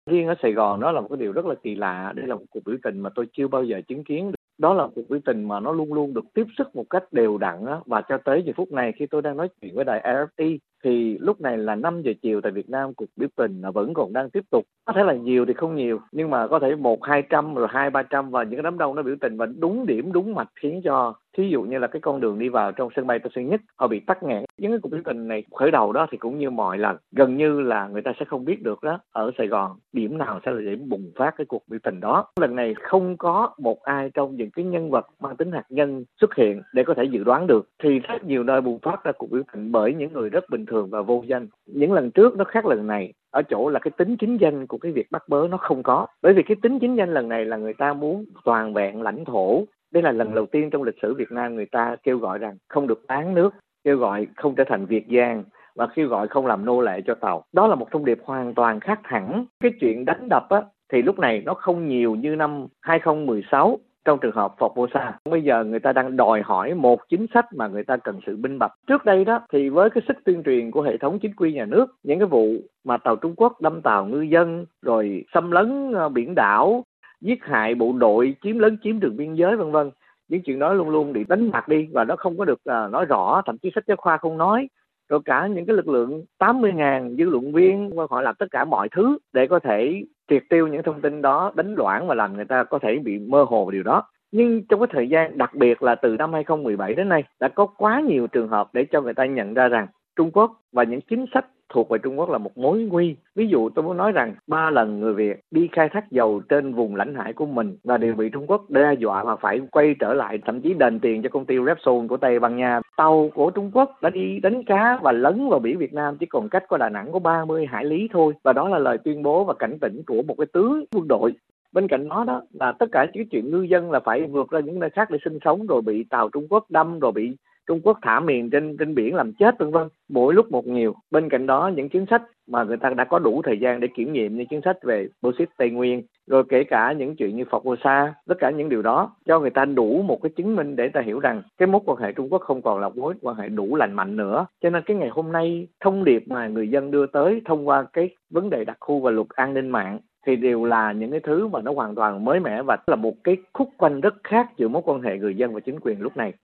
Riêng ở Sài Gòn đó là một cái điều rất là kỳ lạ, đây là một cuộc biểu tình mà tôi chưa bao giờ chứng kiến. Đó là một cuộc biểu tình mà nó luôn luôn được tiếp sức một cách đều đặn á, và cho tới giờ phút này khi tôi đang nói chuyện với đài RFI thì lúc này là 5 giờ chiều tại Việt Nam, cuộc biểu tình vẫn còn đang tiếp tục. Có thể là nhiều thì không nhiều, nhưng mà có thể 100-200 rồi 200-300 và những cái đám đông nó biểu tình và đúng điểm đúng mạch, khiến cho thí dụ như là cái con đường đi vào trong sân bay Tân Sơn Nhất họ bị tắc nghẽn. Những cái cuộc biểu tình này khởi đầu đó thì cũng như mọi lần, gần như là người ta sẽ không biết được đó ở Sài Gòn điểm nào sẽ là điểm bùng phát cái cuộc biểu tình đó. Lần này không có một ai trong những cái nhân vật mang tính hạt nhân xuất hiện để có thể dự đoán được, thì rất nhiều nơi bùng phát ra cuộc biểu tình bởi những người rất bình thường và vô danh. Những lần trước nó khác lần này ở chỗ là cái tính chính danh của cái việc bắt bớ nó không có, bởi vì cái tính chính danh lần này là người ta muốn toàn vẹn lãnh thổ. Đây là lần đầu tiên trong lịch sử Việt Nam người ta kêu gọi rằng không được bán nước, kêu gọi không trở thành Việt Giang và kêu gọi không làm nô lệ cho Tàu. Đó là một thông điệp hoàn toàn khác hẳn. Cái chuyện đánh đập á thì lúc này nó không nhiều như năm 2016 trong trường hợp Formosa. Bây giờ người ta đang đòi hỏi một chính sách mà người ta cần sự minh bạch. Trước đây đó thì với cái sức tuyên truyền của hệ thống chính quy nhà nước, những cái vụ mà tàu Trung Quốc đâm tàu ngư dân rồi xâm lấn biển đảo, giết hại bộ đội, chiếm đường biên giới vân vân, những chuyện đó luôn luôn bị đánh mặt đi và nó không có được nói rõ, thậm chí sách giáo khoa không nói. Rồi cả những cái lực lượng 80.000 dư luận viên họ làm tất cả mọi thứ để có thể triệt tiêu những thông tin đó, đánh loạn và làm người ta có thể bị mơ hồ về điều đó. Nhưng trong cái thời gian đặc biệt là từ năm 2017 đến nay đã có quá nhiều trường hợp để cho người ta nhận ra rằng Trung Quốc và những chính sách thuộc về Trung Quốc là một mối nguy. Ví dụ tôi muốn nói rằng 3 lần người Việt đi khai thác dầu trên vùng lãnh hải của mình và đều bị Trung Quốc đe dọa và phải quay trở lại, thậm chí đền tiền cho công ty Repsol của Tây Ban Nha. Tàu của Trung Quốc đã đi đánh cá và lấn vào biển Việt Nam chỉ còn cách có Đà Nẵng có 30 hải lý thôi, và đó là lời tuyên bố và cảnh tỉnh của một cái tướng quân đội. Bên cạnh đó đó là tất cả những chuyện ngư dân là phải vượt ra những nơi khác để sinh sống, rồi bị tàu Trung Quốc đâm, rồi bị Trung Quốc thả mìn trên biển làm chết vân vân, mỗi lúc một nhiều. Bên cạnh đó những chính sách mà người ta đã có đủ thời gian để kiểm nghiệm như chính sách về bauxit Tây Nguyên, rồi kể cả những chuyện như Formosa, tất cả những điều đó cho người ta đủ một cái chứng minh để ta hiểu rằng cái mối quan hệ Trung Quốc không còn là mối quan hệ đủ lành mạnh nữa. Cho nên cái ngày hôm nay thông điệp mà người dân đưa tới thông qua cái vấn đề đặc khu và luật an ninh mạng thì đều là những cái thứ mà nó hoàn toàn mới mẻ và là một cái khúc quanh rất khác giữa mối quan hệ người dân và chính quyền lúc này.